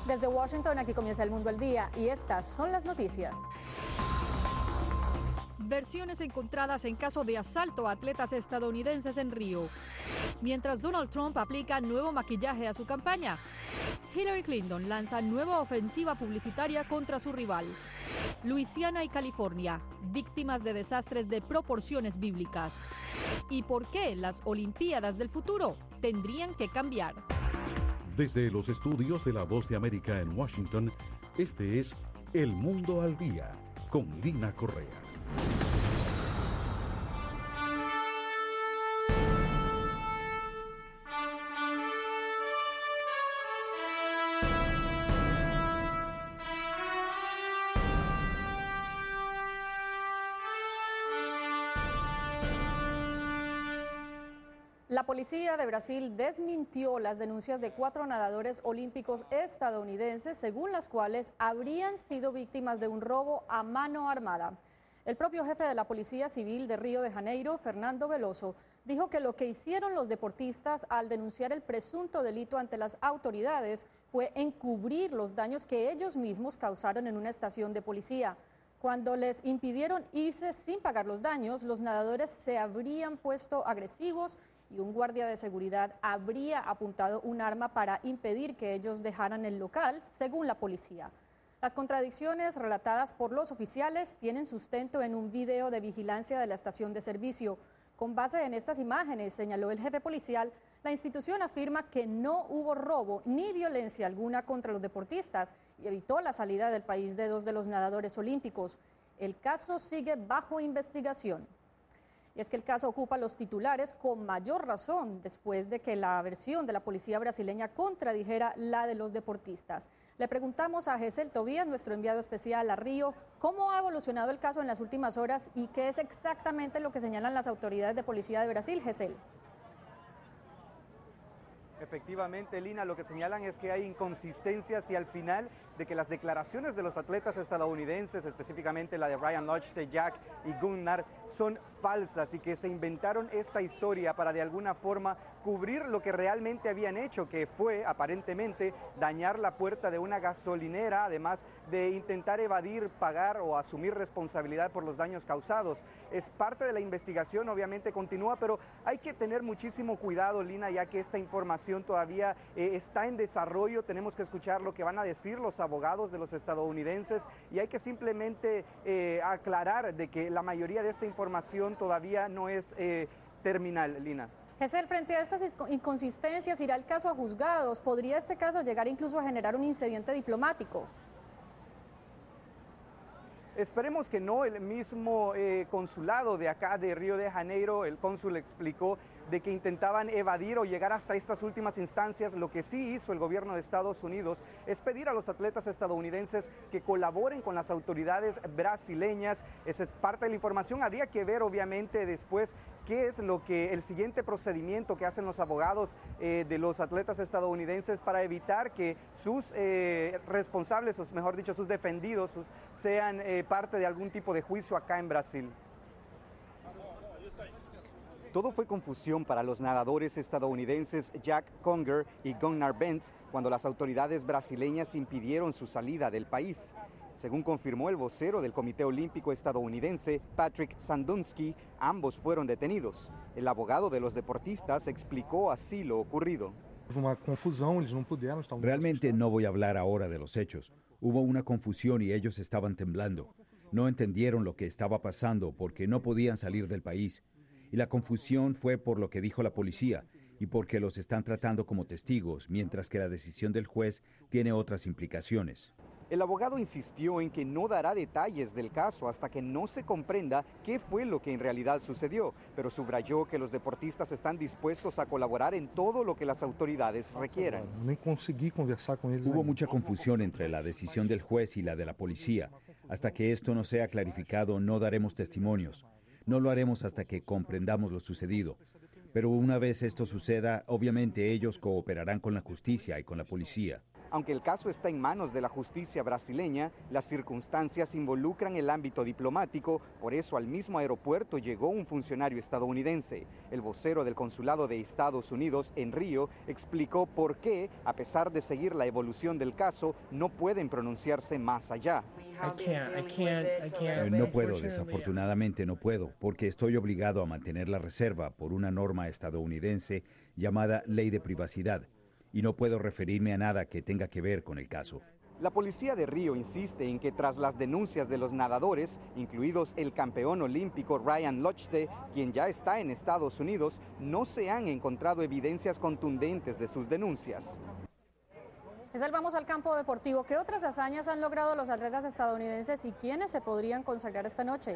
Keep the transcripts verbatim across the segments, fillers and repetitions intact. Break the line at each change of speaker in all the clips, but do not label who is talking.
Desde Washington, aquí comienza El Mundo al Día y estas son las noticias.
Versiones encontradas en caso de asalto a atletas estadounidenses en Río. Mientras Donald Trump aplica nuevo maquillaje a su campaña, Hillary Clinton lanza nueva ofensiva publicitaria contra su rival. Luisiana y California, víctimas de desastres de proporciones bíblicas. ¿Y por qué las Olimpiadas del futuro tendrían que cambiar?
Desde los estudios de La Voz de América en Washington, este es El Mundo al Día, con Lina Correa.
La policía de Brasil desmintió las denuncias de cuatro nadadores olímpicos estadounidenses, según las cuales habrían sido víctimas de un robo a mano armada. El propio jefe de la Policía Civil de Río de Janeiro, Fernando Veloso, dijo que lo que hicieron los deportistas al denunciar el presunto delito ante las autoridades fue encubrir los daños que ellos mismos causaron en una estación de policía. Cuando les impidieron irse sin pagar los daños, los nadadores se habrían puesto agresivos y un guardia de seguridad habría apuntado un arma para impedir que ellos dejaran el local, según la policía. Las contradicciones relatadas por los oficiales tienen sustento en un video de vigilancia de la estación de servicio. Con base en estas imágenes, señaló el jefe policial, la institución afirma que no hubo robo ni violencia alguna contra los deportistas y evitó la salida del país de dos de los nadadores olímpicos. El caso sigue bajo investigación. Y es que el caso ocupa los titulares con mayor razón después de que la versión de la policía brasileña contradijera la de los deportistas. Le preguntamos a Gesell Tobías, nuestro enviado especial a Río, cómo ha evolucionado el caso en las últimas horas y qué es exactamente lo que señalan las autoridades de policía de Brasil. Gesell.
Efectivamente, Lina, lo que señalan es que hay inconsistencias y al final de que las declaraciones de los atletas estadounidenses, específicamente la de Ryan Lochte, de Jack y Gunnar, son falsas y que se inventaron esta historia para de alguna forma cubrir lo que realmente habían hecho, que fue aparentemente dañar la puerta de una gasolinera, además de intentar evadir, pagar o asumir responsabilidad por los daños causados. Es parte de la investigación, obviamente continúa, pero hay que tener muchísimo cuidado, Lina, ya que esta información todavía eh, está en desarrollo. Tenemos que escuchar lo que van a decir los abogados de los estadounidenses y hay que simplemente eh, aclarar de que la mayoría de esta información todavía no es eh, terminal, Lina.
Gesell, frente a estas inconsistencias, ¿irá el caso a juzgados? ¿Podría este caso llegar incluso a generar un incidente diplomático?
Esperemos que no. El mismo eh, consulado de acá de Río de Janeiro, el cónsul explicó de que intentaban evadir o llegar hasta estas últimas instancias. Lo que sí hizo el gobierno de Estados Unidos es pedir a los atletas estadounidenses que colaboren con las autoridades brasileñas. Esa es parte de la información. Habría que ver obviamente después qué es lo que el siguiente procedimiento que hacen los abogados eh, de los atletas estadounidenses para evitar que sus eh, responsables, o mejor dicho, sus defendidos sus, sean eh, parte de algún tipo de juicio acá en Brasil. Todo fue confusión para los nadadores estadounidenses Jack Conger y Gunnar Bentz cuando las autoridades brasileñas impidieron su salida del país. Según confirmó el vocero del Comité Olímpico estadounidense, Patrick Sandunsky, ambos fueron detenidos. El abogado de los deportistas explicó así lo ocurrido.
Realmente no voy a hablar ahora de los hechos. Hubo una confusión y ellos estaban temblando. No entendieron lo que estaba pasando porque no podían salir del país. Y la confusión fue por lo que dijo la policía y porque los están tratando como testigos, mientras que la decisión del juez tiene otras implicaciones.
El abogado insistió en que no dará detalles del caso hasta que no se comprenda qué fue lo que en realidad sucedió, pero subrayó que los deportistas están dispuestos a colaborar en todo lo que las autoridades requieran.
Hubo mucha confusión entre la decisión del juez y la de la policía. Hasta que esto no sea clarificado, no daremos testimonios. No lo haremos hasta que comprendamos lo sucedido. Pero una vez esto suceda, obviamente ellos cooperarán con la justicia y con la policía.
Aunque el caso está en manos de la justicia brasileña, las circunstancias involucran el ámbito diplomático, por eso al mismo aeropuerto llegó un funcionario estadounidense. El vocero del consulado de Estados Unidos en Río explicó por qué, a pesar de seguir la evolución del caso, no pueden pronunciarse más allá.
I can't, I can't, I can't.
Eh, no puedo, desafortunadamente no puedo, porque estoy obligado a mantener la reserva por una norma estadounidense llamada Ley de Privacidad, y no puedo referirme a nada que tenga que ver con el caso.
La policía de Río insiste en que tras las denuncias de los nadadores, incluidos el campeón olímpico Ryan Lochte, quien ya está en Estados Unidos, no se han encontrado evidencias contundentes de sus denuncias.
Giselle, vamos al campo deportivo. ¿Qué otras hazañas han logrado los atletas estadounidenses y quiénes se podrían consagrar esta noche?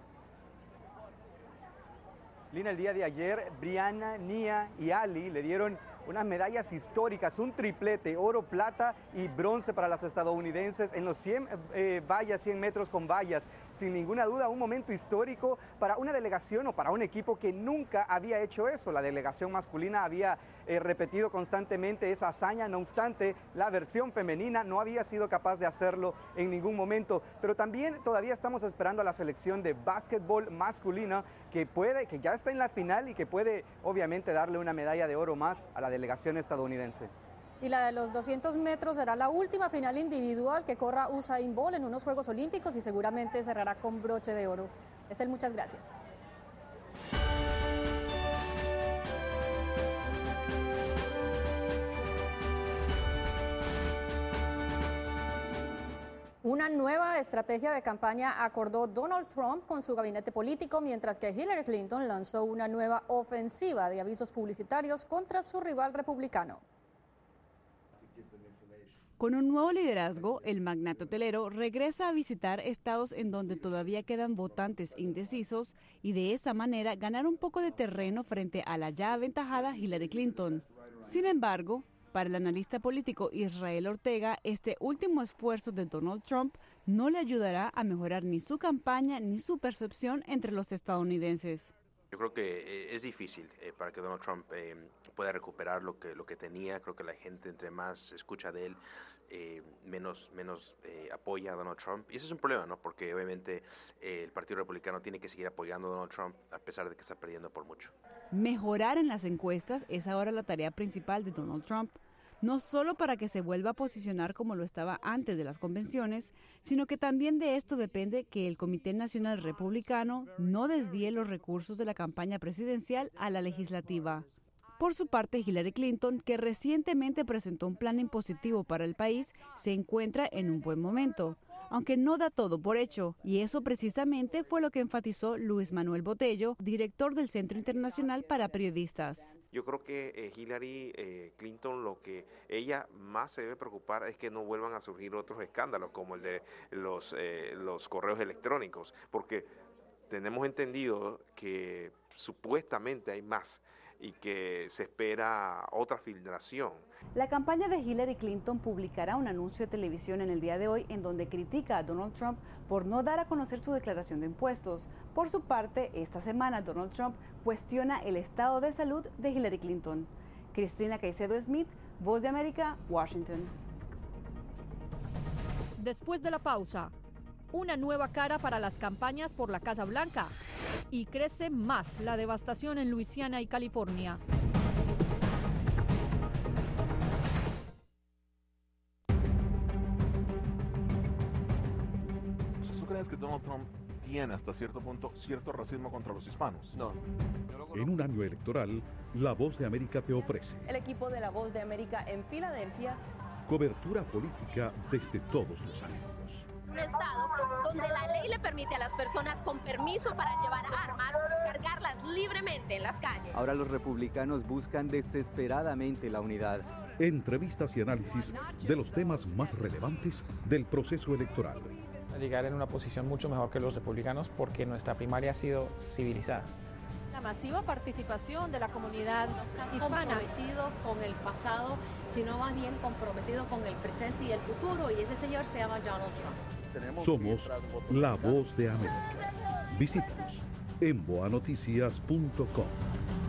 Lina, el día de ayer, Brianna, Nia y Ali le dieron unas medallas históricas, un triplete, oro, plata y bronce para las estadounidenses en los cien eh, vallas, cien metros con vallas. Sin ninguna duda, un momento histórico para una delegación o para un equipo que nunca había hecho eso. La delegación masculina había eh, repetido constantemente esa hazaña, no obstante, la versión femenina no había sido capaz de hacerlo en ningún momento. Pero también todavía estamos esperando a la selección de básquetbol masculina que puede, que ya está en la final y que puede obviamente darle una medalla de oro más a la delegación estadounidense.
Y la de los doscientos metros será la última final individual que corra Usain Bolt en unos Juegos Olímpicos y seguramente cerrará con broche de oro. Estel, muchas gracias. Una nueva estrategia de campaña acordó Donald Trump con su gabinete político, mientras que Hillary Clinton lanzó una nueva ofensiva de avisos publicitarios contra su rival republicano.
Con un nuevo liderazgo, el magnate hotelero regresa a visitar estados en donde todavía quedan votantes indecisos y de esa manera ganar un poco de terreno frente a la ya aventajada Hillary Clinton. Sin embargo, para el analista político Israel Ortega, este último esfuerzo de Donald Trump no le ayudará a mejorar ni su campaña ni su percepción entre los estadounidenses.
Yo creo que eh, es difícil eh, para que Donald Trump eh, pueda recuperar lo que, lo que tenía. Creo que la gente, entre más escucha de él, eh, menos, menos eh, apoya a Donald Trump. Y ese es un problema, ¿no? Porque obviamente eh, el Partido Republicano tiene que seguir apoyando a Donald Trump a pesar de que está perdiendo por mucho.
Mejorar en las encuestas es ahora la tarea principal de Donald Trump. No solo para que se vuelva a posicionar como lo estaba antes de las convenciones, sino que también de esto depende que el Comité Nacional Republicano no desvíe los recursos de la campaña presidencial a la legislativa. Por su parte, Hillary Clinton, que recientemente presentó un plan impositivo para el país, se encuentra en un buen momento, aunque no da todo por hecho, y eso precisamente fue lo que enfatizó Luis Manuel Botello, director del Centro Internacional para Periodistas.
Yo creo que eh, Hillary eh, Clinton, lo que ella más se debe preocupar es que no vuelvan a surgir otros escándalos como el de los, eh, los correos electrónicos, porque tenemos entendido que supuestamente hay más y que se espera otra filtración.
La campaña de Hillary Clinton publicará un anuncio de televisión en el día de hoy en donde critica a Donald Trump por no dar a conocer su declaración de impuestos. Por su parte, esta semana Donald Trump cuestiona el estado de salud de Hillary Clinton. Cristina Caicedo Smith, Voz de América, Washington.
Después de la pausa, una nueva cara para las campañas por la Casa Blanca y crece más la devastación en Luisiana y California.
¿Tú crees que Donald Trump tiene hasta cierto punto cierto racismo contra los hispanos?
No.
En un año electoral, La Voz de América te ofrece
el equipo de La Voz de América en Filadelfia.
Cobertura política desde todos los ángulos.
Un estado donde la ley le permite a las personas con permiso para llevar armas cargarlas libremente en las calles.
Ahora los republicanos buscan desesperadamente la unidad.
Entrevistas y análisis de los temas más relevantes del proceso electoral.
Llegar en una posición mucho mejor que los republicanos porque nuestra primaria ha sido civilizada.
La masiva participación de la comunidad hispana.
Comprometido con el pasado, sino más bien comprometido con el presente y el futuro, y ese señor se llama Donald Trump.
Somos La Voz de América. Visítanos en boa noticias punto com.